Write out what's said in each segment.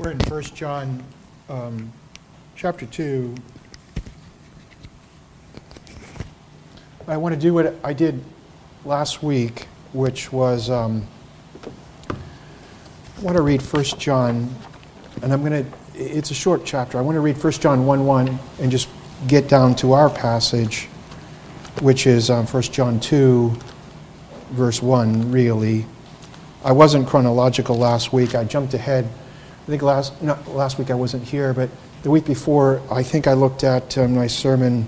We're in 1 John chapter 2. I want to do what I did last week, which was I want to read 1 John, and it's a short chapter. I want to read 1 John 1:1 and just get down to our passage, which is 1 John 2, verse 1, really. I wasn't chronological last week. I jumped ahead. I think last week I wasn't here, but the week before, I think I looked at my sermon,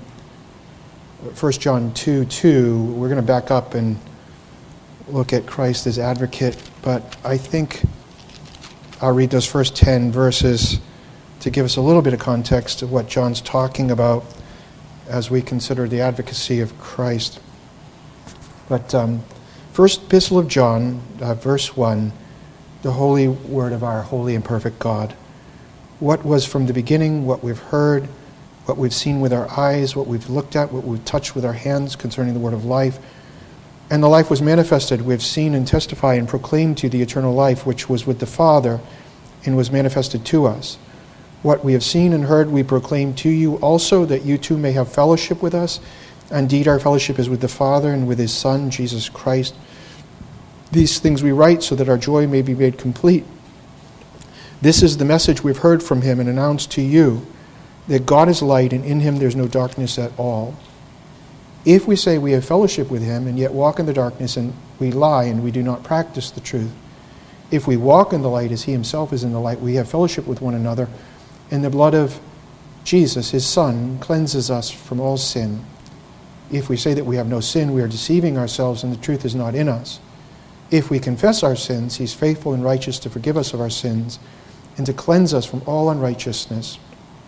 1 John 2:2. We're going to back up and look at Christ as advocate, but I think I'll read those first 10 verses to give us a little bit of context of what John's talking about as we consider the advocacy of Christ. But first epistle of John, verse 1, the holy word of our holy and perfect God. What was from the beginning, what we've heard, what we've seen with our eyes, what we've looked at, what we've touched with our hands concerning the word of life. And the life was manifested. We have seen and testified and proclaimed to you the eternal life, which was with the Father and was manifested to us. What we have seen and heard we proclaim to you also, that you too may have fellowship with us. Indeed, our fellowship is with the Father and with his Son, Jesus Christ. These things we write so that our joy may be made complete. This is the message we've heard from him and announced to you, that God is light and in him there's no darkness at all. If we say we have fellowship with him and yet walk in the darkness, and we lie and we do not practice the truth. If we walk in the light as he himself is in the light, we have fellowship with one another, and the blood of Jesus, his Son, cleanses us from all sin. If we say that we have no sin, we are deceiving ourselves and the truth is not in us. If we confess our sins, he's faithful and righteous to forgive us of our sins and to cleanse us from all unrighteousness.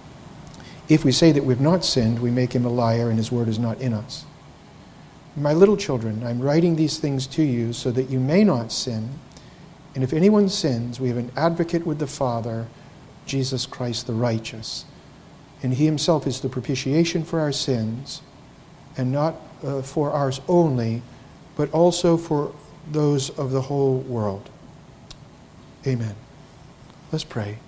If we say that we've not sinned, we make him a liar and his word is not in us. My little children, I'm writing these things to you so that you may not sin. And if anyone sins, we have an advocate with the Father, Jesus Christ the righteous. And he himself is the propitiation for our sins, and not for ours only, but also for those of the whole world. Amen. Let's pray.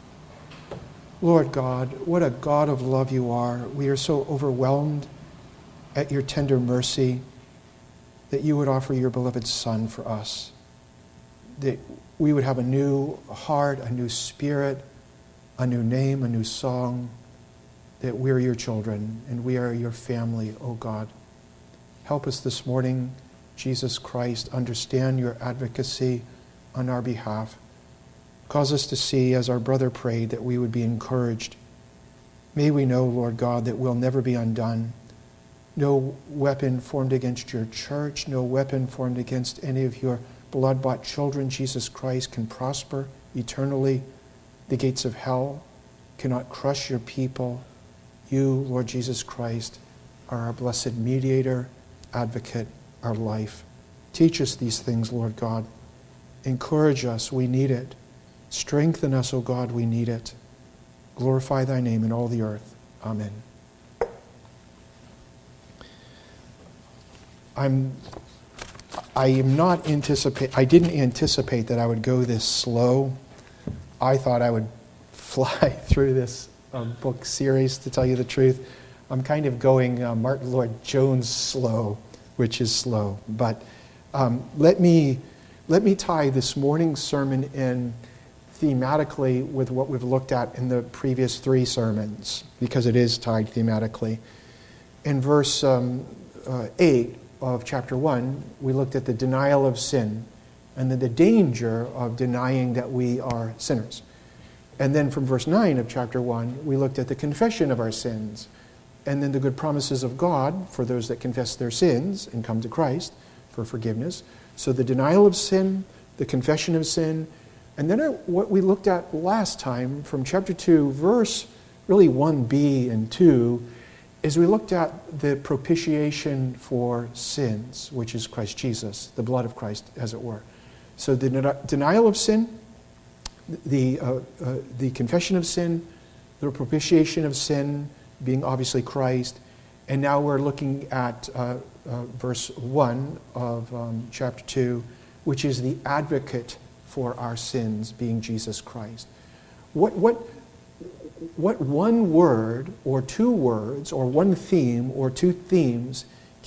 Lord God, what a God of love you are. We are so overwhelmed at your tender mercy that you would offer your beloved Son for us, that we would have a new heart, a new spirit, a new name, a new song, that we're your children and we are your family, O God. Help us this morning, Jesus Christ, understand your advocacy on our behalf. Cause us to see, as our brother prayed, that we would be encouraged. May we know, Lord God, that we'll never be undone. No weapon formed against your church, no weapon formed against any of your blood-bought children, Jesus Christ, can prosper eternally. The gates of hell cannot crush your people. You, Lord Jesus Christ, are our blessed mediator, advocate, our life. Teach us these things, Lord God. Encourage us, we need it. Strengthen us, O God, we need it. Glorify thy name in all the earth. Amen. I didn't anticipate that I would go this slow. I thought I would fly through this book series, to tell you the truth. I'm kind of going Martin Lloyd-Jones slow, which is slow. But let me tie this morning's sermon in thematically with what we've looked at in the previous 3 sermons, because it is tied thematically. In verse 8 of chapter 1, we looked at the denial of sin and then the danger of denying that we are sinners. And then from verse 9 of chapter 1, we looked at the confession of our sins and then the good promises of God for those that confess their sins and come to Christ for forgiveness. So the denial of sin, the confession of sin, and then what we looked at last time from chapter 2, verse really 1b and 2, is we looked at the propitiation for sins, which is Christ Jesus, the blood of Christ, as it were. So the denial of sin, the confession of sin, the propitiation of sin being obviously Christ, and now we're looking at verse 1 of chapter 2, which is the advocate for our sins being Jesus Christ. What one word or two words or one theme or two themes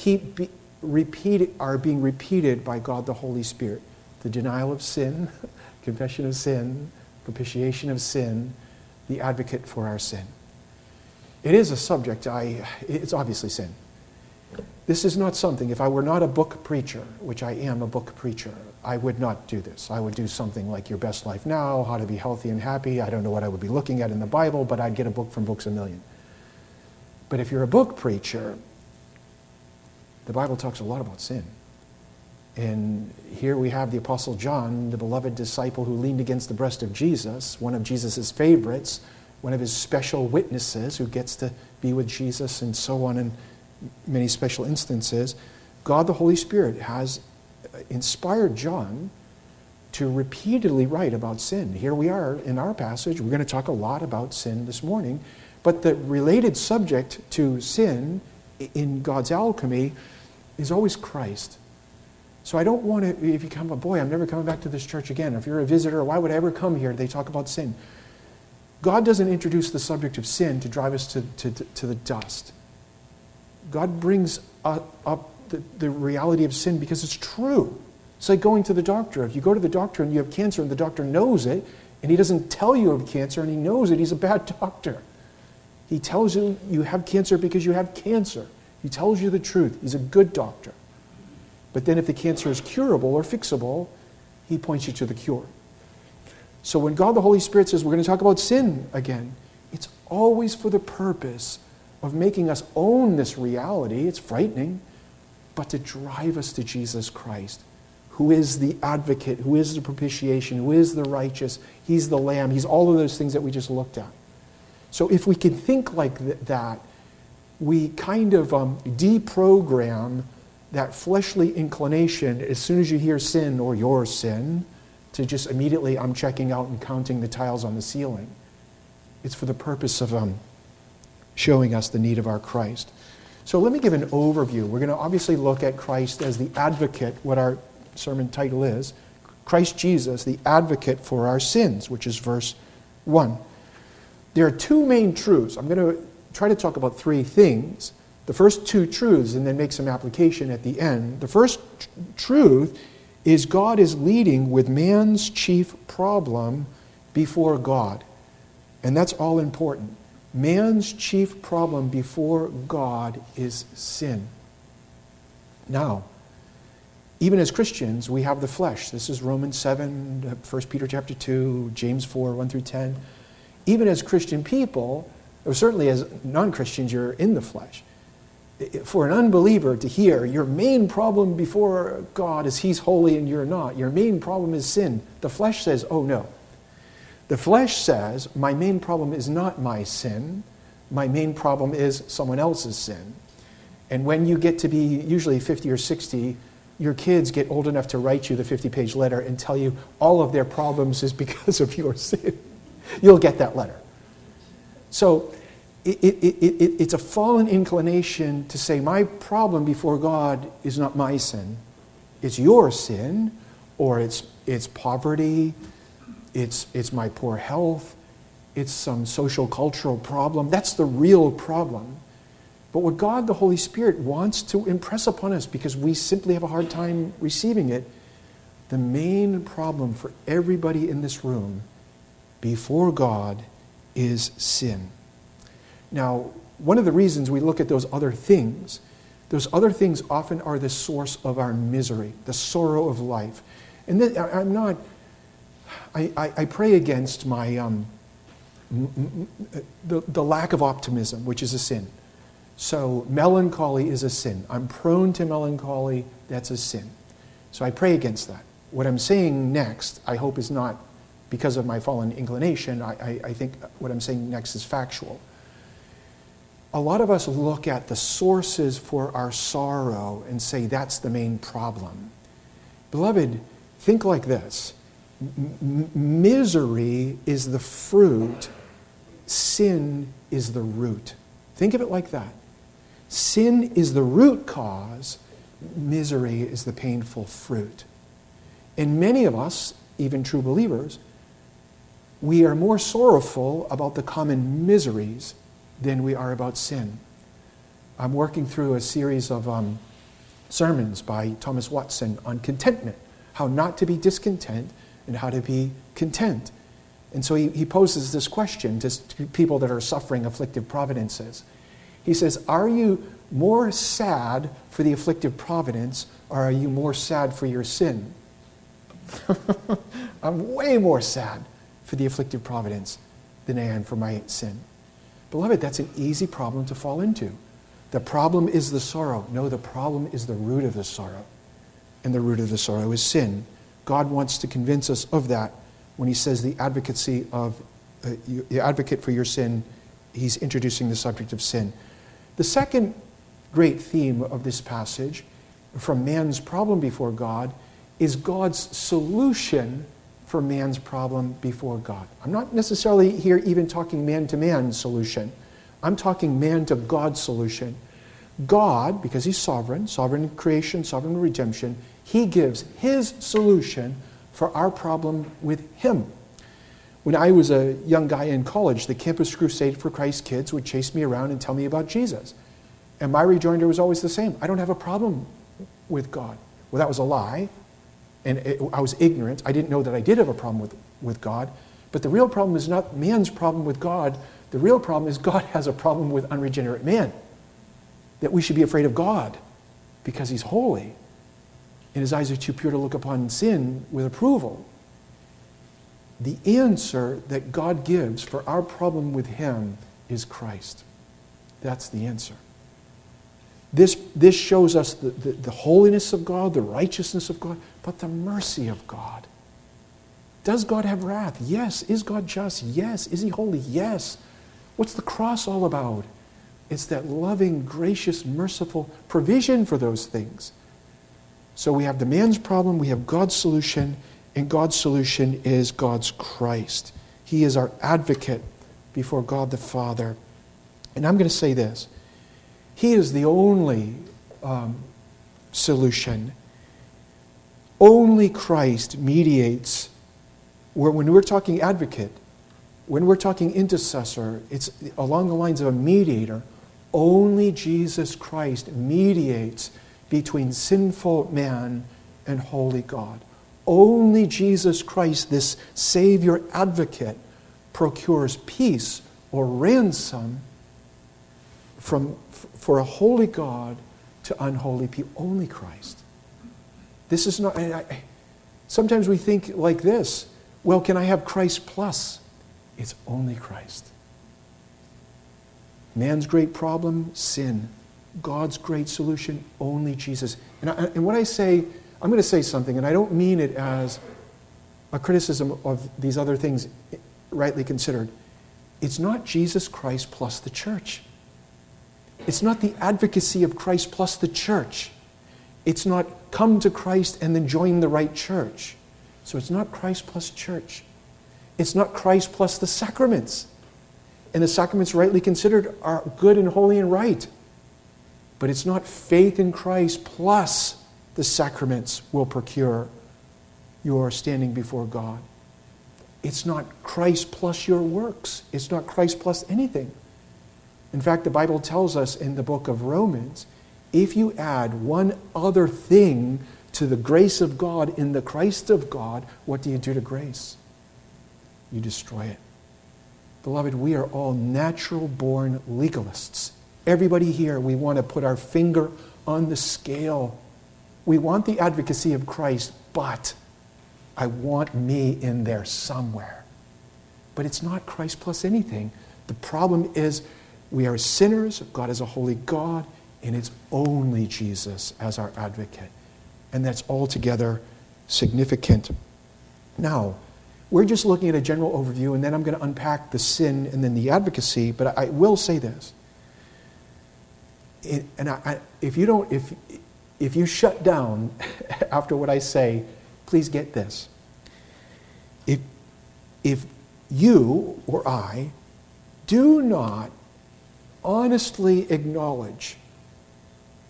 are being repeated by God the Holy Spirit? The denial of sin, confession of sin, propitiation of sin, the advocate for our sin. It is a subject, it's obviously sin. This is not something, if I were not a book preacher, which I am a book preacher, I would not do this. I would do something like Your Best Life Now, How to Be Healthy and Happy. I don't know what I would be looking at in the Bible, but I'd get a book from Books A Million. But if you're a book preacher, the Bible talks a lot about sin. And here we have the Apostle John, the beloved disciple who leaned against the breast of Jesus, one of Jesus' favorites, one of his special witnesses who gets to be with Jesus and so on in many special instances. God the Holy Spirit has inspired John to repeatedly write about sin. Here we are in our passage. We're going to talk a lot about sin this morning. But the related subject to sin in God's alchemy is always Christ. So I don't want to, if you come, boy, I'm never coming back to this church again. If you're a visitor, why would I ever come here? They talk about sin. God doesn't introduce the subject of sin to drive us to the dust. God brings up the reality of sin because it's true. It's like going to the doctor. If you go to the doctor and you have cancer and the doctor knows it, and he doesn't tell you of cancer and he knows it, he's a bad doctor. He tells you you have cancer because you have cancer. He tells you the truth. He's a good doctor. But then if the cancer is curable or fixable, he points you to the cure. So when God the Holy Spirit says we're going to talk about sin again, it's always for the purpose of making us own this reality. It's frightening, but to drive us to Jesus Christ, who is the advocate, who is the propitiation, who is the righteous. He's the Lamb. He's all of those things that we just looked at. So if we can think like that, we kind of deprogram that fleshly inclination as soon as you hear sin or your sin, to just immediately, I'm checking out and counting the tiles on the ceiling. It's for the purpose of showing us the need of our Christ. So let me give an overview. We're going to obviously look at Christ as the advocate, what our sermon title is. Christ Jesus, the advocate for our sins, which is verse 1. There are two main truths. I'm going to try to talk about three things. The first two truths, and then make some application at the end. The first truth is God is leading with man's chief problem before God. And that's all important. Man's chief problem before God is sin. Now, even as Christians, we have the flesh. This is Romans 7, 1 Peter chapter 2, James 4, 1 through 10. Even as Christian people, or certainly as non-Christians, you're in the flesh. For an unbeliever to hear, your main problem before God is He's holy and you're not. Your main problem is sin. The flesh says, oh no. The flesh says, my main problem is not my sin. My main problem is someone else's sin. And when you get to be usually 50 or 60, your kids get old enough to write you the 50-page letter and tell you all of their problems is because of your sin. You'll get that letter. So it's a fallen inclination to say, my problem before God is not my sin. It's your sin, or it's poverty, it's my poor health, it's some social cultural problem. That's the real problem. But what God, the Holy Spirit, wants to impress upon us, because we simply have a hard time receiving it, the main problem for everybody in this room before God is sin. Now, one of the reasons we look at those other things often are the source of our misery, the sorrow of life. And then I pray against my the lack of optimism, which is a sin. So melancholy is a sin. I'm prone to melancholy, that's a sin. So I pray against that. What I'm saying next, I hope, is not because of my fallen inclination. I think what I'm saying next is factual. A lot of us look at the sources for our sorrow and say that's the main problem. Beloved, think like this. Misery is the fruit. Sin is the root. Think of it like that. Sin is the root cause. Misery is the painful fruit. And many of us, even true believers, we are more sorrowful about the common miseries than we are about sin. I'm working through a series of sermons by Thomas Watson on contentment, how not to be discontent and how to be content. And so he poses this question to people that are suffering afflictive providences. He says, are you more sad for the afflictive providence, or are you more sad for your sin? I'm way more sad for the afflictive providence than I am for my sin. Beloved, that's an easy problem to fall into. The problem is the sorrow. No, the problem is the root of the sorrow. And the root of the sorrow is sin. God wants to convince us of that when he says the advocacy of the advocate for your sin. He's introducing the subject of sin. The second great theme of this passage, from man's problem before God, is God's solution for man's problem before God. I'm not necessarily here even talking man-to-man solution. I'm talking man-to-God solution. God, because he's sovereign in creation, sovereign in redemption, he gives his solution for our problem with him. When I was a young guy in college, the Campus Crusade for Christ kids would chase me around and tell me about Jesus. And my rejoinder was always the same. I don't have a problem with God. Well, that was a lie. And I was ignorant. I didn't know that I did have a problem with God. But the real problem is not man's problem with God. The real problem is God has a problem with unregenerate man. That we should be afraid of God because he's holy. And his eyes are too pure to look upon sin with approval. The answer that God gives for our problem with him is Christ. That's the answer. This shows us the holiness of God, the righteousness of God, but the mercy of God. Does God have wrath? Yes. Is God just? Yes. Is he holy? Yes. What's the cross all about? It's that loving, gracious, merciful provision for those things. So we have the man's problem, we have God's solution, and God's solution is God's Christ. He is our advocate before God the Father. And I'm going to say this. He is the only solution. Only Christ mediates. When we're talking advocate, when we're talking intercessor, it's along the lines of a mediator. Only Jesus Christ mediates between sinful man and holy God. Only Jesus Christ, this Savior advocate, procures peace or ransom for a holy God to unholy people. Only Christ. This is not... sometimes we think like this. Well, can I have Christ plus? It's only Christ. Man's great problem, sin. God's great solution, only Jesus. And when I say, I'm going to say something, and I don't mean it as a criticism of these other things rightly considered. It's not Jesus Christ plus the church. It's not the advocacy of Christ plus the church. It's not come to Christ and then join the right church. So it's not Christ plus church. It's not Christ plus the sacraments. And the sacraments rightly considered are good and holy and right. But it's not faith in Christ plus the sacraments will procure your standing before God. It's not Christ plus your works. It's not Christ plus anything. In fact, the Bible tells us in the book of Romans, if you add one other thing to the grace of God in the Christ of God, what do you do to grace? You destroy it. Beloved, we are all natural-born legalists. Everybody here, we want to put our finger on the scale. We want the advocacy of Christ, but I want me in there somewhere. But it's not Christ plus anything. The problem is we are sinners, God is a holy God, and it's only Jesus as our advocate. And that's altogether significant. Now, we're just looking at a general overview, and then I'm going to unpack the sin and then the advocacy, but I will say this. If you shut down after what I say, please get this. If you or I do not honestly acknowledge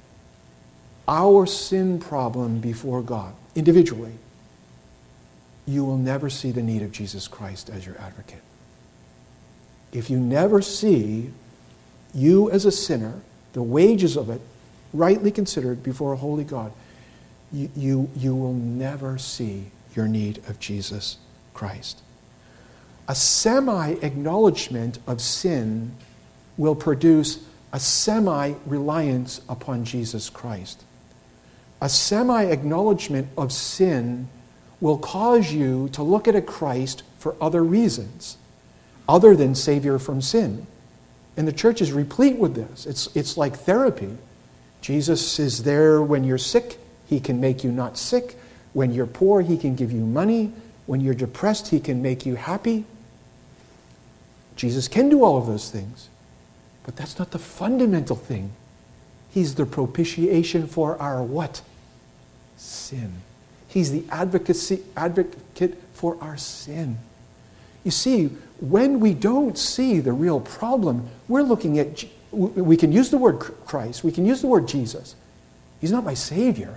our sin problem before God, individually, you will never see the need of Jesus Christ as your advocate. If you never see you as a sinner, the wages of it, rightly considered before a holy God, you will never see your need of Jesus Christ. A semi-acknowledgement of sin will produce a semi-reliance upon Jesus Christ. A semi-acknowledgement of sin will cause you to look at a Christ for other reasons, other than Savior from sin. And the church is replete with this. It's like therapy. Jesus is there when you're sick. He can make you not sick. When you're poor, He can give you money. When you're depressed, He can make you happy. Jesus can do all of those things. But that's not the fundamental thing. He's the propitiation for our what? Sin. He's the advocate for our sin. You see, when we don't see the real problem, we're looking at, we can use the word Christ, we can use the word Jesus. He's not my Savior.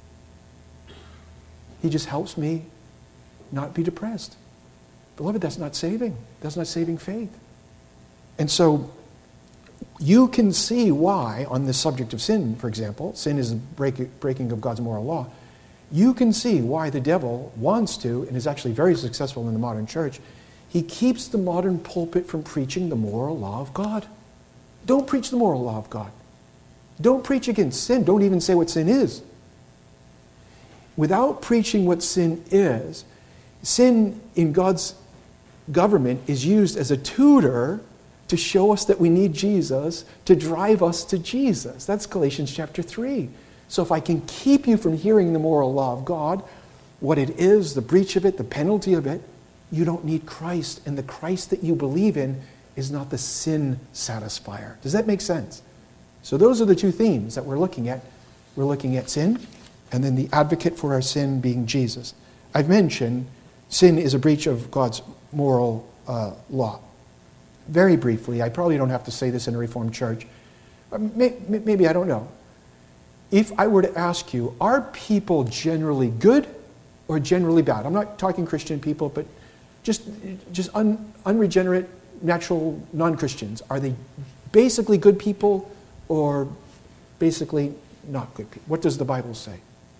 He just helps me not be depressed. Beloved, that's not saving. That's not saving faith. And so, you can see why, on the subject of sin, for example, sin is the breaking of God's moral law. You can see why the devil wants to, and is actually very successful in the modern church, he keeps the modern pulpit from preaching the moral law of God. Don't preach the moral law of God. Don't preach against sin. Don't even say what sin is. Without preaching what sin is, sin in God's government is used as a tutor to show us that we need Jesus, to drive us to Jesus. That's Galatians chapter 3. So if I can keep you from hearing the moral law of God, what it is, the breach of it, the penalty of it, you don't need Christ. And the Christ that you believe in is not the sin satisfier. Does that make sense? So those are the two themes that we're looking at. We're looking at sin, and then the advocate for our sin being Jesus. I've mentioned sin is a breach of God's moral law. Very briefly, I probably don't have to say this in a Reformed church. Maybe, I don't know. If I were to ask you, are people generally good or generally bad? I'm not talking Christian people, but just unregenerate, natural non-Christians. Are they basically good people or basically not good people? What does the Bible say?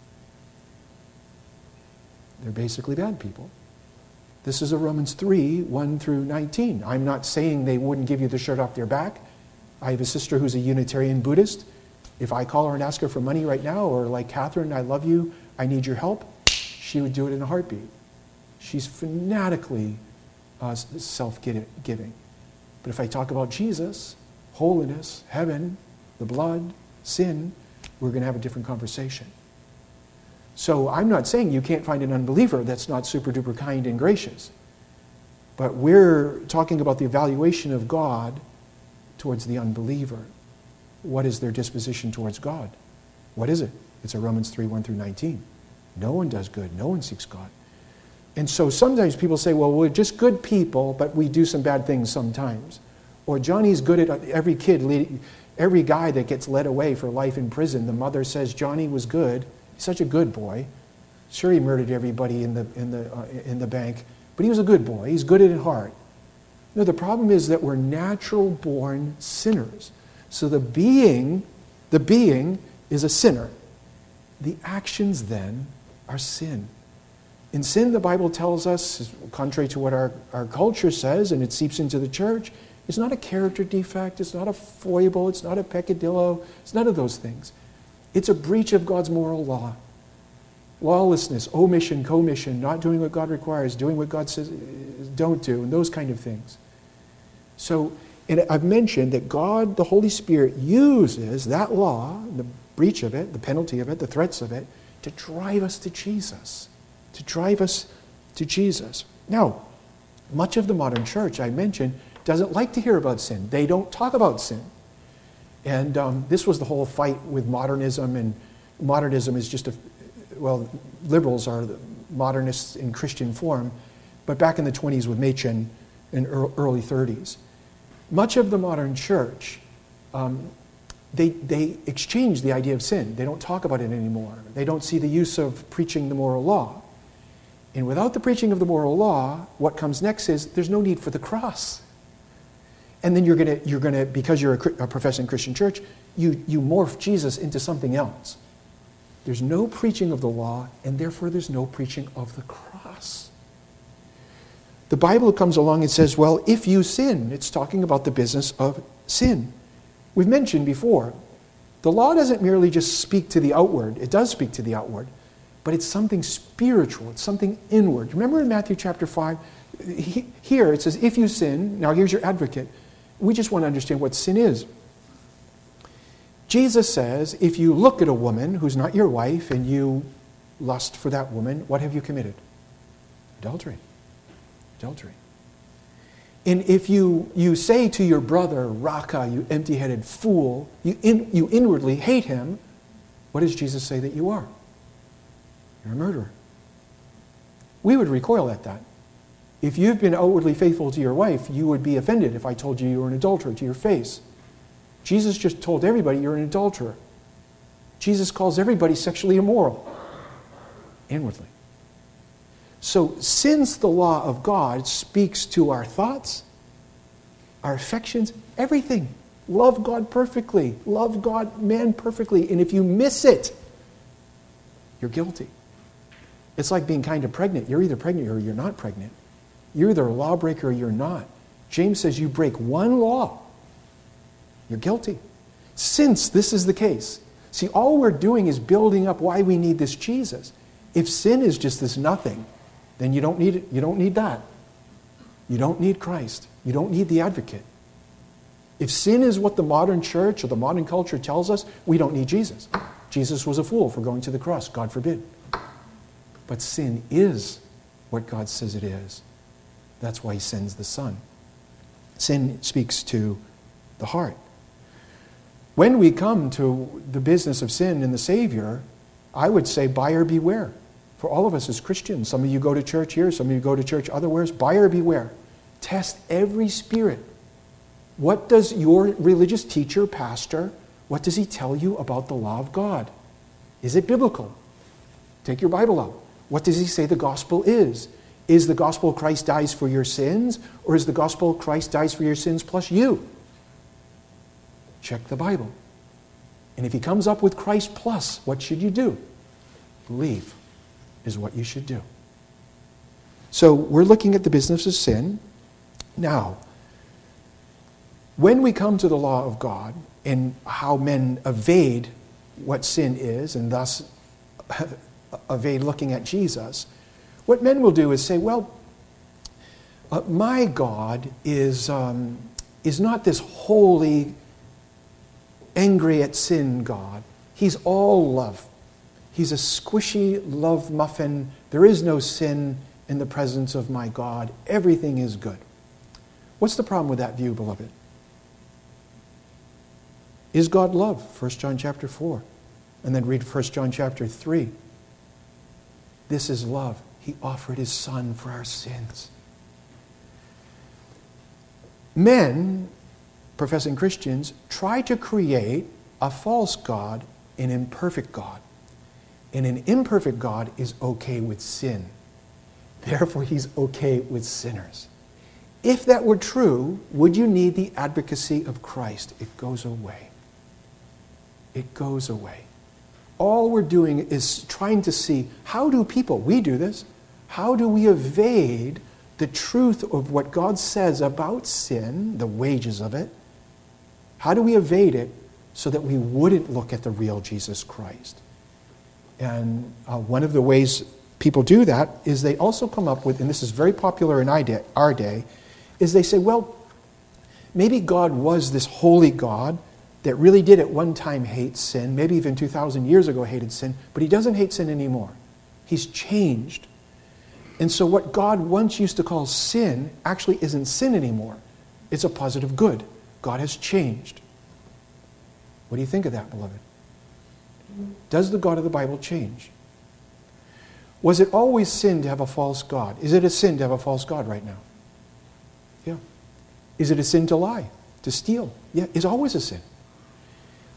They're basically bad people. This is a Romans 3, 1 through 19. I'm not saying they wouldn't give you the shirt off their back. I have a sister who's a Unitarian Buddhist. If I call her and ask her for money right now, or like Catherine, I love you, I need your help, she would do it in a heartbeat. She's fanatically self-giving. But if I talk about Jesus, holiness, heaven, the blood, sin, we're going to have a different conversation. So I'm not saying you can't find an unbeliever that's not super duper kind and gracious. But we're talking about the evaluation of God towards the unbeliever. What is their disposition towards God? What is it? It's a Romans 3, 1 through 19. No one does good. No one seeks God. And so sometimes people say, well, we're just good people, but we do some bad things sometimes. Or Johnny's good at every kid, every guy that gets led away for life in prison. The mother says Johnny was good. He's such a good boy. Sure, he murdered everybody in the bank, but he was a good boy. He's good at heart. No, the problem is that we're natural-born sinners. So the being is a sinner. The actions then are sin. In sin, the Bible tells us, contrary to what our culture says, and it seeps into the church, it's not a character defect, it's not a foible, it's not a peccadillo, it's none of those things. It's a breach of God's moral law. Lawlessness, omission, commission, not doing what God requires, doing what God says don't do, and those kind of things. So, and I've mentioned that God, the Holy Spirit, uses that law, the breach of it, the penalty of it, the threats of it, to drive us to Jesus. To drive us to Jesus. Now, much of the modern church, I mentioned, doesn't like to hear about sin. They don't talk about sin. And this was the whole fight with modernism, and modernism is just liberals are the modernists in Christian form, but back in the 20s with Machen and early 30s. Much of the modern church, they exchange the idea of sin. They don't talk about it anymore. They don't see the use of preaching the moral law. And without the preaching of the moral law, what comes next is there's no need for the cross. And then you're gonna because you're a professing Christian church, you morph Jesus into something else. There's no preaching of the law, and therefore there's no preaching of the cross. The Bible comes along and says, well, if you sin, it's talking about the business of sin. We've mentioned before, the law doesn't merely just speak to the outward. It does speak to the outward, but it's something spiritual. It's something inward. Remember in Matthew chapter 5, here it says, if you sin, now here's your advocate. We just want to understand what sin is. Jesus says, if you look at a woman who's not your wife and you lust for that woman, what have you committed? Adultery. Adultery. And if you say to your brother, Raka, you empty-headed fool, you inwardly hate him, what does Jesus say that you are? You're a murderer. We would recoil at that. If you've been outwardly faithful to your wife, you would be offended if I told you you were an adulterer to your face. Jesus just told everybody you're an adulterer. Jesus calls everybody sexually immoral. Inwardly. So since the law of God speaks to our thoughts, our affections, everything, love God perfectly, love God, man perfectly, and if you miss it, you're guilty. It's like being kind of pregnant. You're either pregnant or you're not pregnant. You're either a lawbreaker or you're not. James says you break one law, you're guilty. Since this is the case, see, all we're doing is building up why we need this Jesus. If sin is just this nothing, then you don't need it. You don't need that. You don't need Christ. You don't need the advocate. If sin is what the modern church or the modern culture tells us, we don't need Jesus. Jesus was a fool for going to the cross. God forbid. But sin is what God says it is. That's why he sends the Son. Sin speaks to the heart. When we come to the business of sin and the Savior, I would say buyer beware. For all of us as Christians, some of you go to church here, some of you go to church otherwhere, buyer beware. Test every spirit. What does your religious teacher, pastor, what does he tell you about the law of God? Is it biblical? Take your Bible out. What does he say the gospel is? Is the gospel Christ dies for your sins, or is the gospel Christ dies for your sins plus you? Check the Bible. And if he comes up with Christ plus, what should you do? Believe is what you should do. So we're looking at the business of sin. Now, when we come to the law of God and how men evade what sin is and thus evade looking at Jesus, what men will do is say, well, my God is not this holy, angry at sin God. He's all love. He's a squishy love muffin. There is no sin in the presence of my God. Everything is good. What's the problem with that view, beloved? Is God love? 1 John chapter 4. And then read 1 John chapter 3. This is love. He offered his Son for our sins. Men, professing Christians, try to create a false God, an imperfect God. And an imperfect God is okay with sin. Therefore, he's okay with sinners. If that were true, would you need the advocacy of Christ? It goes away. It goes away. All we're doing is trying to see, how do people, we do this, how do we evade the truth of what God says about sin, the wages of it? How do we evade it so that we wouldn't look at the real Jesus Christ? And one of the ways people do that is they also come up with, and this is very popular in our day, is they say, well, maybe God was this holy God that really did at one time hate sin, maybe even 2,000 years ago hated sin, but he doesn't hate sin anymore. He's changed. And so what God once used to call sin actually isn't sin anymore. It's a positive good. God has changed. What do you think of that, beloved? Does the God of the Bible change? Was it always sin to have a false God? Is it a sin to have a false God right now? Yeah. Is it a sin to lie, to steal? Yeah, it's always a sin.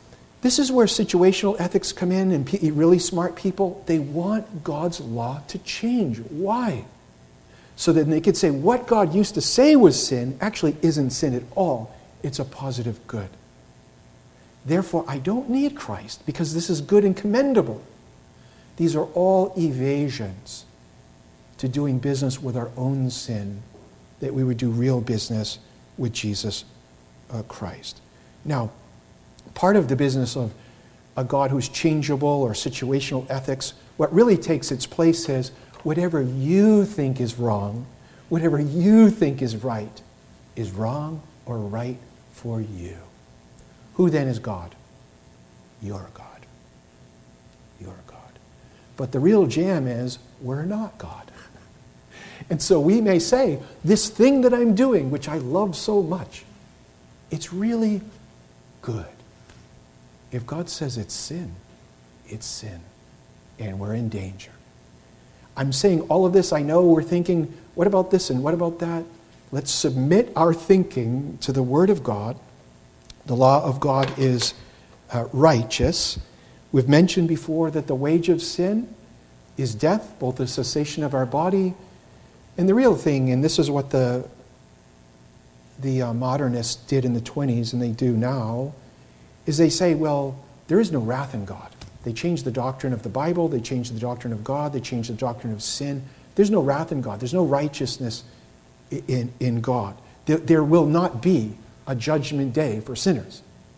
This is where situational ethics come in, and really smart people, they want God's law to change. Why? So that they could say what God used to say was sin actually isn't sin at all. It's a positive good. Therefore, I don't need Christ because this is good and commendable. These are all evasions to doing business with our own sin, that we would do real business with Jesus Christ. Now, part of the business of a God who's changeable or situational ethics, what really takes its place is whatever you think is wrong, whatever you think is wrong or right for you. Who then is God? You're God. You're God. But the real jam is we're not God. And so we may say, this thing that I'm doing, which I love so much, it's really good. If God says it's sin, it's sin. And we're in danger. I'm saying all of this, I know we're thinking, what about this and what about that? Let's submit our thinking to the Word of God. The law of God is righteous. We've mentioned before that the wage of sin is death, both the cessation of our body. And the real thing, and this is what the modernists did in the 20s and they do now, is they say, well, there is no wrath in God. They changed the doctrine of the Bible, they changed the doctrine of God, they changed the doctrine of sin. There's no wrath in God. There's no righteousness in God. There will not be a judgment day for sinners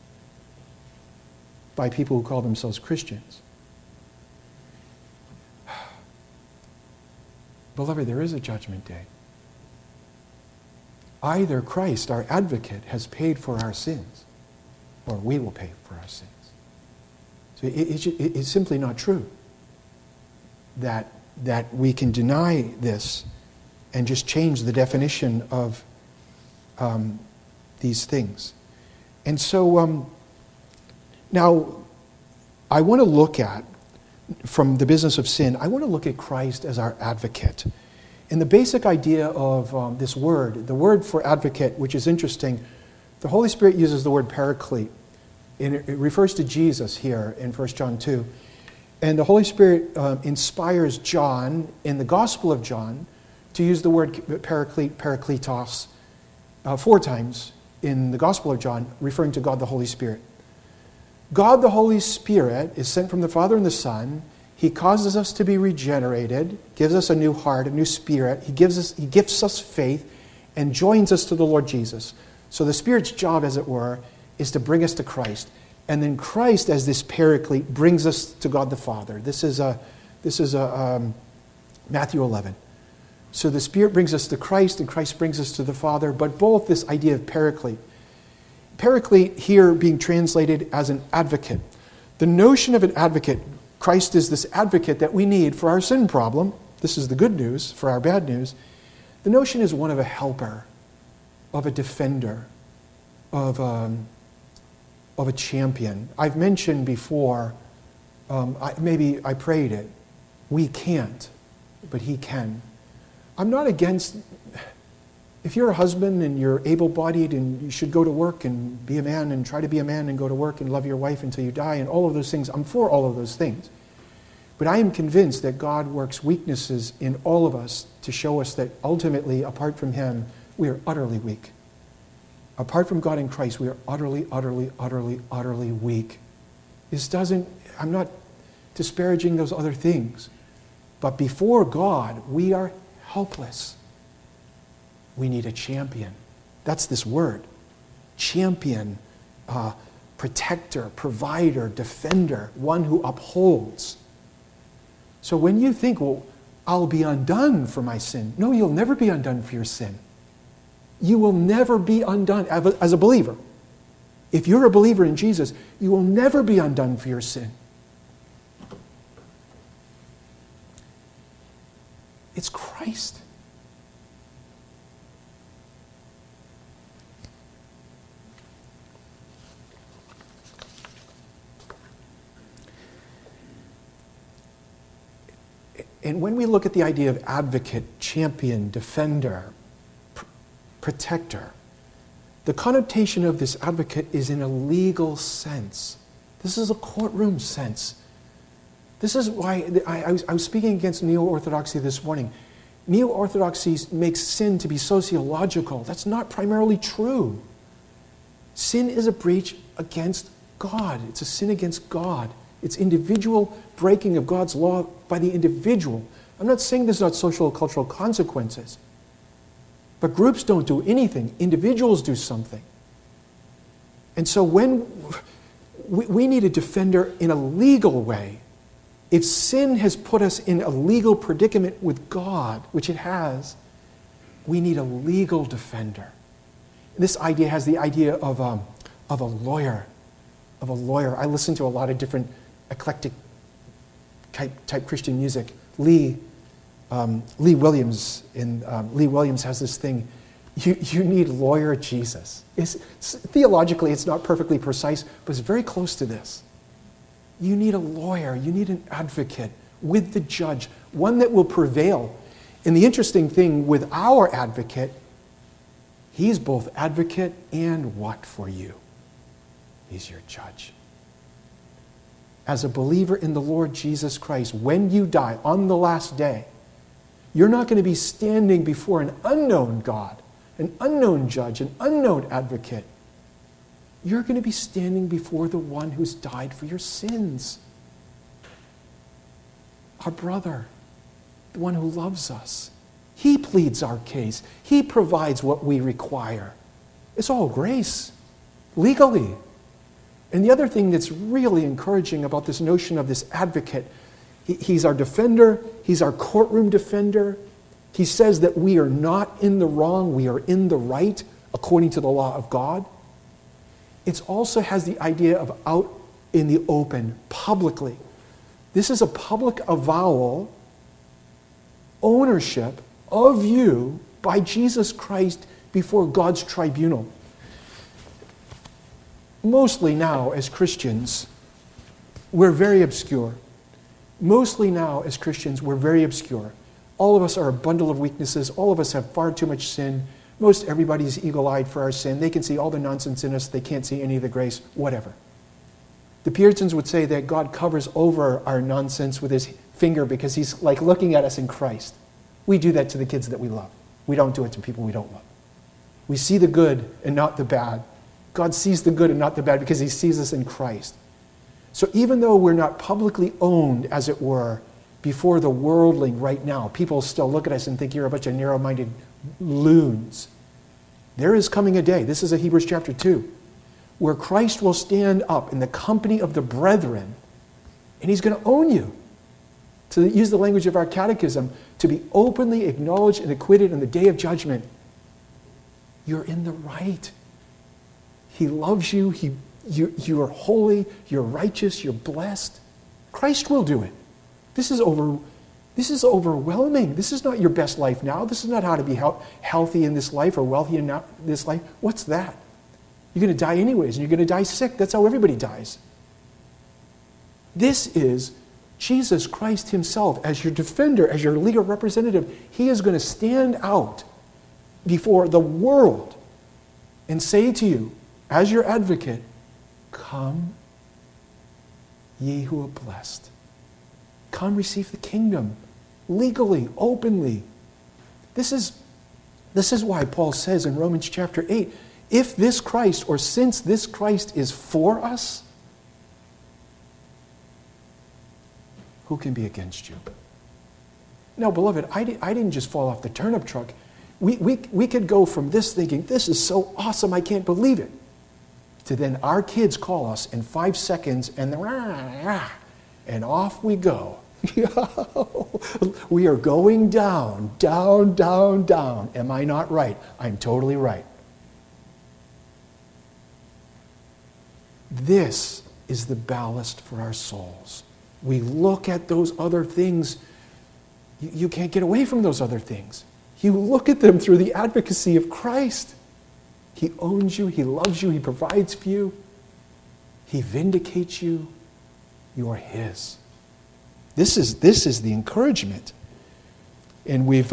by people who call themselves Christians. Beloved, there is a judgment day. Either Christ, our advocate, has paid for our sins, or we will pay for our sins. So it's simply not true that we can deny this and just change the definition of these things. And so now I want to look at, from the business of sin, I want to look at Christ as our advocate. And the basic idea of this word, the word for advocate, which is interesting, the Holy Spirit uses the word paraclete. And it refers to Jesus here in 1 John 2. And the Holy Spirit inspires John in the Gospel of John to use the word paraclete, parakletos, 4 times in the Gospel of John, referring to God the Holy Spirit. God the Holy Spirit is sent from the Father and the Son. He causes us to be regenerated, gives us a new heart, a new spirit. He gifts us faith and joins us to the Lord Jesus. So the Spirit's job, as it were, is to bring us to Christ. And then Christ, as this paraclete, brings us to God the Father. This is Matthew 11. So the Spirit brings us to Christ, and Christ brings us to the Father, but both this idea of paraclete. Paraclete here being translated as an advocate. The notion of an advocate, Christ is this advocate that we need for our sin problem. This is the good news for our bad news. The notion is one of a helper, of a defender, of a champion. I've mentioned before, maybe I prayed it, we can't, but he can. I'm not against, if you're a husband and you're able-bodied and you should go to work and be a man and try to be a man and go to work and love your wife until you die and all of those things, I'm for all of those things. But I am convinced that God works weaknesses in all of us to show us that ultimately, apart from him, we are utterly weak. Apart from God in Christ, we are utterly, utterly, utterly, utterly weak. I'm not disparaging those other things, but before God, we are helpless. We need a champion. That's this word. Champion, protector, provider, defender, one who upholds. So when you think, well, I'll be undone for my sin. No, you'll never be undone for your sin. You will never be undone as a believer. If you're a believer in Jesus, you will never be undone for your sin. It's Christ. And when we look at the idea of advocate, champion, defender, protector, the connotation of this advocate is in a legal sense. This is a courtroom sense. This is why I was speaking against neo-orthodoxy this morning. Neo-orthodoxy makes sin to be sociological. That's not primarily true. Sin is a breach against God. It's a sin against God. It's individual breaking of God's law by the individual. I'm not saying there's not social or cultural consequences. But groups don't do anything. Individuals do something. And so when we need a defender in a legal way, if sin has put us in a legal predicament with God, which it has, we need a legal defender. This idea has the idea of a lawyer. I listen to a lot of different eclectic type Christian music. Lee Williams has this thing. You need lawyer Jesus. Theologically, it's not perfectly precise, but it's very close to this. You need a lawyer. You need an advocate with the judge, one that will prevail. And the interesting thing with our advocate, he's both advocate and what for you? He's your judge. As a believer in the Lord Jesus Christ, when you die on the last day, you're not going to be standing before an unknown God, an unknown judge, an unknown advocate. You're going to be standing before the one who's died for your sins. Our brother, the one who loves us. He pleads our case. He provides what we require. It's all grace, legally. And the other thing that's really encouraging about this notion of this advocate, he's our defender, he's our courtroom defender. He says that we are not in the wrong, we are in the right, according to the law of God. It also has the idea of out in the open, publicly. This is a public avowal, ownership of you by Jesus Christ before God's tribunal. Mostly now, as Christians, we're very obscure. Mostly now, as Christians, we're very obscure. All of us are a bundle of weaknesses. All of us have far too much sin. Most everybody's eagle-eyed for our sin. They can see all the nonsense in us. They can't see any of the grace, whatever. The Puritans would say that God covers over our nonsense with his finger because he's like looking at us in Christ. We do that to the kids that we love. We don't do it to people we don't love. We see the good and not the bad. God sees the good and not the bad because he sees us in Christ. So even though we're not publicly owned, as it were, before the worldling right now, people still look at us and think you're a bunch of narrow-minded loons. There is coming a day, this is a Hebrews chapter 2, where Christ will stand up in the company of the brethren, and he's going to own you. To use the language of our catechism, to be openly acknowledged and acquitted in the day of judgment. You're in the right. He loves you. You are holy. You're righteous. You're blessed. Christ will do it. This is overwhelming. This is not your best life now. This is not how to be healthy in this life or wealthy in this life. What's that? You're going to die anyways, and you're going to die sick. That's how everybody dies. This is Jesus Christ himself as your defender, as your legal representative. He is going to stand out before the world and say to you, as your advocate, come, ye who are blessed. Come receive the kingdom, legally, openly. This is why Paul says in Romans chapter 8, if this Christ, or since this Christ is for us, who can be against you? No, beloved, I didn't just fall off the turnip truck. We could go from this thinking, this is so awesome, I can't believe it, to then our kids call us in 5 seconds and off we go. We are going down, down, down, down. Am I not right? I'm totally right. This is the ballast for our souls. We look at those other things. You can't get away from those other things. You look at them through the advocacy of Christ. He owns you. He loves you. He provides for you. He vindicates you. You are his. This is the encouragement. And we've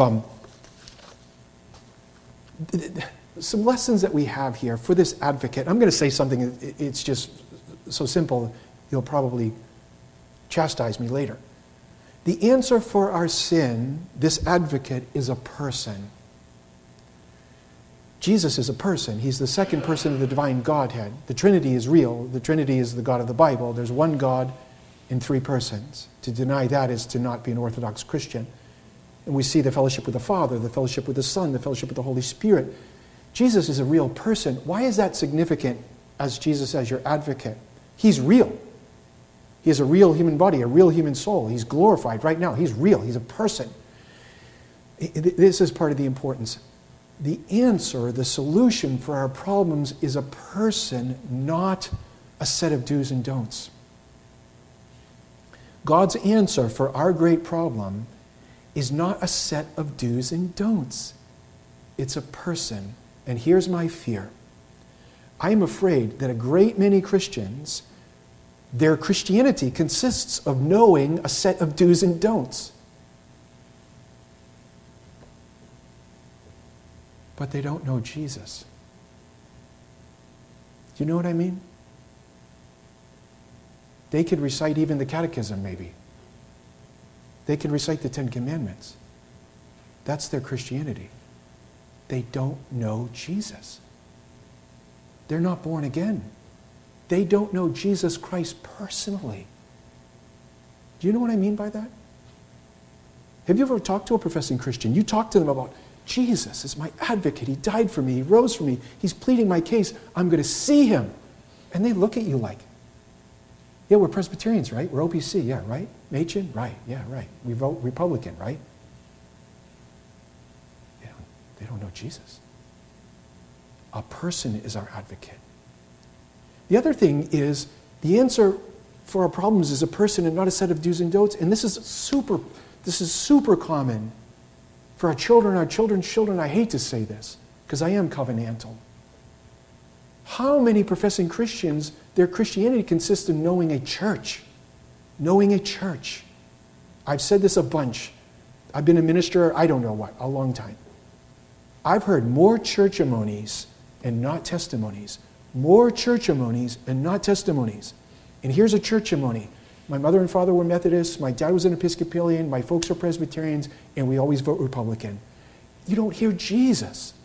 some lessons that we have here for this advocate. I'm going to say something, it's just so simple. you'll probably chastise me later. The answer for our sin, this advocate, is a person. Jesus is a person. He's the second person of the divine Godhead. The Trinity is real. The Trinity is the God of the Bible. There's one God in three persons. To deny that is to not be an Orthodox Christian. And we see the fellowship with the Father, the fellowship with the Son, the fellowship with the Holy Spirit. Jesus is a real person. Why is that significant as Jesus as your advocate? He's real. He has a real human body, a real human soul. He's glorified right now. He's real. He's a person. This is part of the importance. The answer, the solution for our problems is a person, not a set of do's and don'ts. God's answer for our great problem is not a set of do's and don'ts. It's a person. And here's my fear. I am afraid that a great many Christians, their Christianity consists of knowing a set of do's and don'ts. But they don't know Jesus. Do you know what I mean? They could recite even the Catechism, maybe. They can recite the Ten Commandments. That's their Christianity. They don't know Jesus. They're not born again. They don't know Jesus Christ personally. Do you know what I mean by that? Have you ever talked to a professing Christian? You talk to them about Jesus is my advocate. He died for me. He rose for me. He's pleading my case. I'm going to see him. And they look at you like, yeah, we're Presbyterians, right? We're OPC, yeah, right? Machen, right, yeah, right. We vote Republican, right? They don't know Jesus. A person is our advocate. The other thing is the answer for our problems is a person and not a set of do's and don'ts. And this is super common for our children's children. I hate to say this because I am covenantal. How many professing Christians, their Christianity consists of knowing a church? Knowing a church. I've said this a bunch. I've been a minister, I don't know what, a long time. I've heard more churchamonies and not testimonies. More churchamonies and not testimonies. And here's a churchamony. My mother and father were Methodists, my dad was an Episcopalian, my folks are Presbyterians, and we always vote Republican. You don't hear Jesus.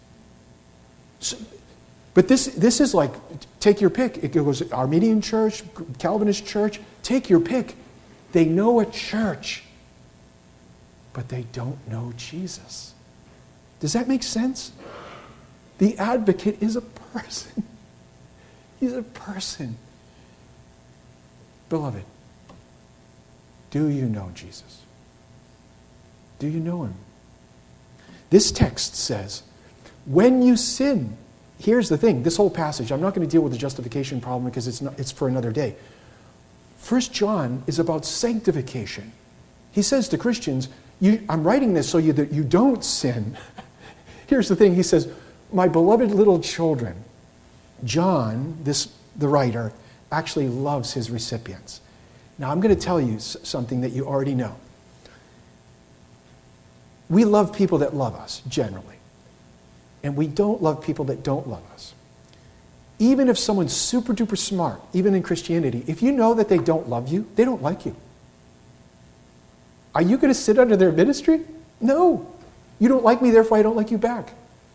But this is like, take your pick. It goes Armenian church, Calvinist church, take your pick. They know a church, but they don't know Jesus. Does that make sense? The advocate is a person. He's a person. Beloved, do you know Jesus? Do you know him? This text says, when you sin, here's the thing, this whole passage, I'm not going to deal with the justification problem because it's for another day. 1 John is about sanctification. He says to Christians, I'm writing this so that you don't sin. Here's the thing, he says, my beloved little children, John, the writer, actually loves his recipients. Now I'm going to tell you something that you already know. We love people that love us, generally. And we don't love people that don't love us. Even if someone's super duper smart, even in Christianity, if you know that they don't love you, they don't like you. Are you going to sit under their ministry? No. You don't like me, therefore I don't like you back.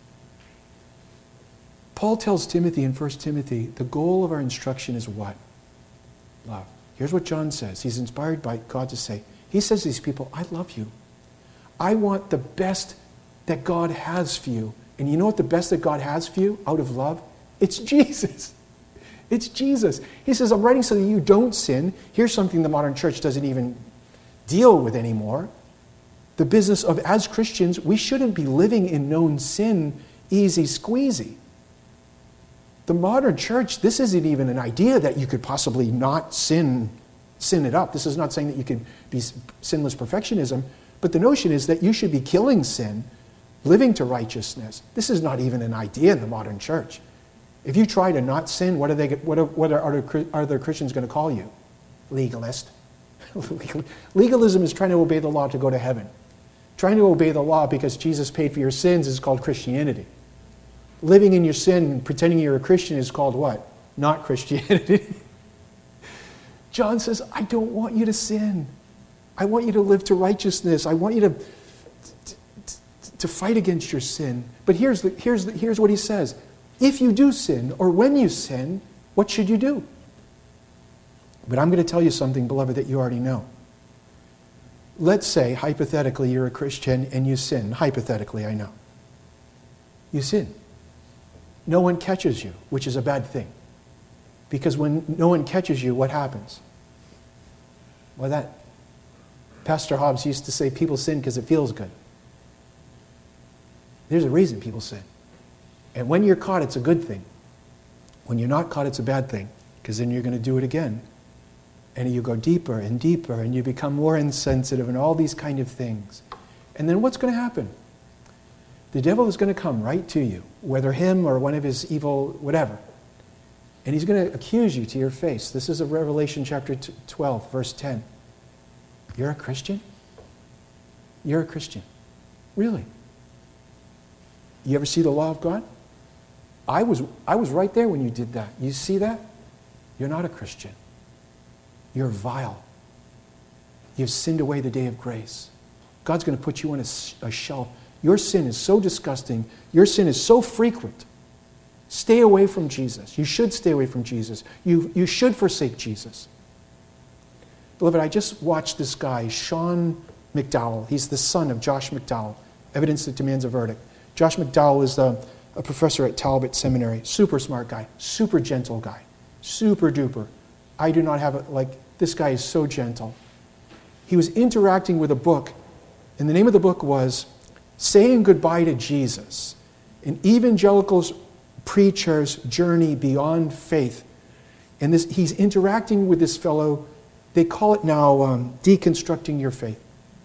Paul tells Timothy in 1 Timothy, the goal of our instruction is what? Love. Here's what John says. He's inspired by God to say. He says to these people, I love you. I want the best that God has for you. And you know what the best that God has for you out of love? It's Jesus. It's Jesus. He says, I'm writing so that you don't sin. Here's something the modern church doesn't even deal with anymore. The business of, as Christians, we shouldn't be living in known sin, easy squeezy. The modern church, this isn't even an idea that you could possibly not sin it up. This is not saying that you can be sinless perfectionism, but the notion is that you should be killing sin, living to righteousness. This is not even an idea in the modern church. If you try to not sin, what are other Christians going to call you? Legalist. Legalism is trying to obey the law to go to heaven. Trying to obey the law because Jesus paid for your sins is called Christianity. Living in your sin, pretending you're a Christian is called what? Not Christianity. John says, I don't want you to sin. I want you to live to righteousness. I want you to fight against your sin. But here's what he says. If you do sin, or when you sin, what should you do? But I'm going to tell you something, beloved, that you already know. Let's say, hypothetically, you're a Christian and you sin. Hypothetically, I know. You sin. No one catches you, which is a bad thing. Because when no one catches you, what happens? Well, Pastor Hobbs used to say people sin because it feels good. There's a reason people sin. And when you're caught, it's a good thing. When you're not caught, it's a bad thing, because then you're going to do it again. And you go deeper and deeper, and you become more insensitive and all these kind of things. And then what's going to happen? The devil is going to come right to you, whether him or one of his evil whatever. And he's going to accuse you to your face. This is Revelation chapter 12, verse 10. You're a Christian? You're a Christian. Really? You ever see the law of God? I was right there when you did that. You see that? You're not a Christian. You're vile. You've sinned away the day of grace. God's going to put you on a shelf. Your sin is so disgusting. Your sin is so frequent. Stay away from Jesus. You should stay away from Jesus. You should forsake Jesus. Beloved, I just watched this guy, Sean McDowell. He's the son of Josh McDowell. Evidence that demands a verdict. Josh McDowell is a professor at Talbot Seminary. Super smart guy. Super gentle guy. Super duper. I do not have this guy is so gentle. He was interacting with a book, and the name of the book was Saying Goodbye to Jesus, an evangelical preacher's journey beyond faith. And he's interacting with this fellow. They call it now deconstructing your faith.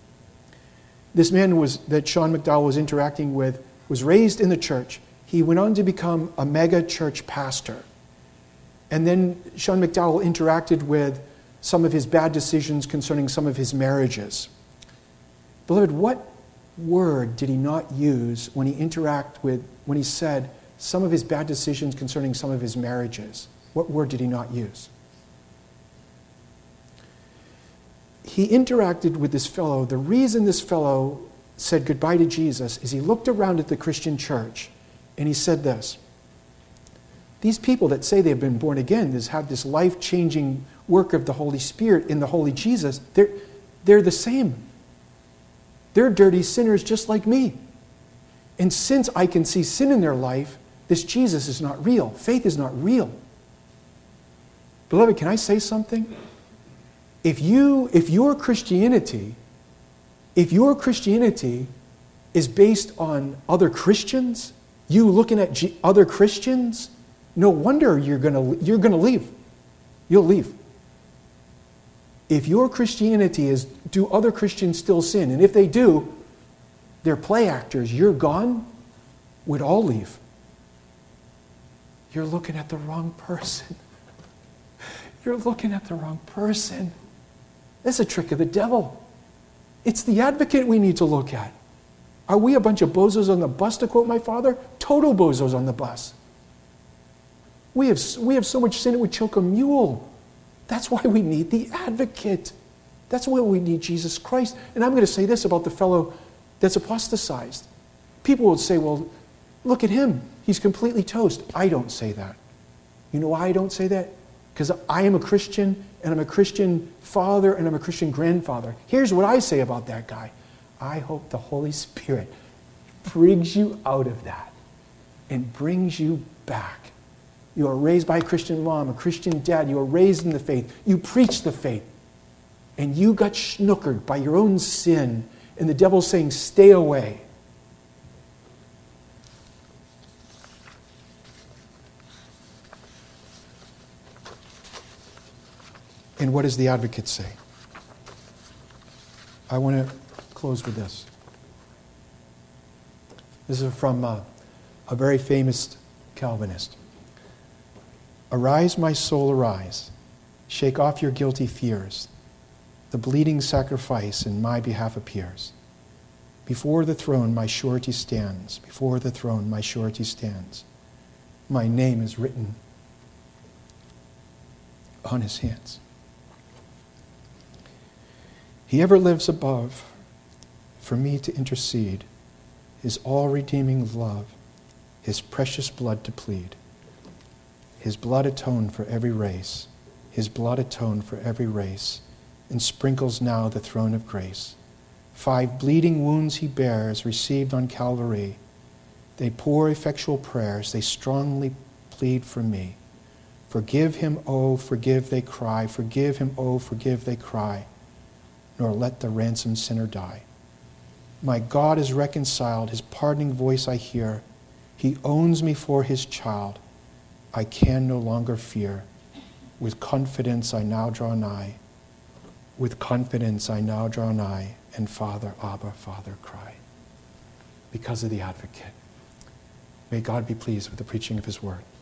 This man that Sean McDowell was interacting with was raised in the church. He went on to become a mega church pastor. And then Sean McDowell interacted with some of his bad decisions concerning some of his marriages. Beloved, what word did he not use when he said some of his bad decisions concerning some of his marriages? What word did he not use? He interacted with this fellow. The reason this fellow said goodbye to Jesus is he looked around at the Christian church and he said this. These people that say they've been born again, have this life-changing work of the Holy Spirit in the Holy Jesus, they're the same. They're dirty sinners just like me. And since I can see sin in their life, this Jesus is not real. Faith is not real. Beloved, can I say something? If your Christianity is based on other Christians, you looking at other Christians, no wonder you're going to leave. You'll leave. If your Christianity is, do other Christians still sin? And if they do, they're play actors. You're gone. We'd all leave. You're looking at the wrong person. You're looking at the wrong person. That's a trick of the devil. It's the advocate we need to look at. Are we a bunch of bozos on the bus, to quote my father? Total bozos on the bus. We have so much sin it would choke a mule. That's why we need the advocate. That's why we need Jesus Christ. And I'm going to say this about the fellow that's apostatized. People will say, well, look at him. He's completely toast. I don't say that. You know why I don't say that? Because I am a Christian, and I'm a Christian father, and I'm a Christian grandfather. Here's what I say about that guy. I hope the Holy Spirit brings you out of that and brings you back. You are raised by a Christian mom, a Christian dad. You are raised in the faith. You preach the faith. And you got snookered by your own sin. And the devil's saying, stay away. And what does the advocate say? I want to close with this. This is from a very famous Calvinist. Arise, my soul, arise. Shake off your guilty fears. The bleeding sacrifice in my behalf appears. Before the throne my surety stands. Before the throne my surety stands. My name is written on his hands. He ever lives above for me to intercede, his all-redeeming love, his precious blood to plead. His blood atoned for every race, his blood atoned for every race, and sprinkles now the throne of grace. 5 bleeding wounds he bears, received on Calvary. They pour effectual prayers, they strongly plead for me. Forgive him, oh, forgive, they cry. Forgive him, oh, forgive, they cry. Nor let the ransomed sinner die. My God is reconciled, his pardoning voice I hear. He owns me for his child. I can no longer fear. With confidence I now draw nigh. With confidence I now draw nigh, and Father, Abba, Father, cry. Because of the Advocate. May God be pleased with the preaching of his word.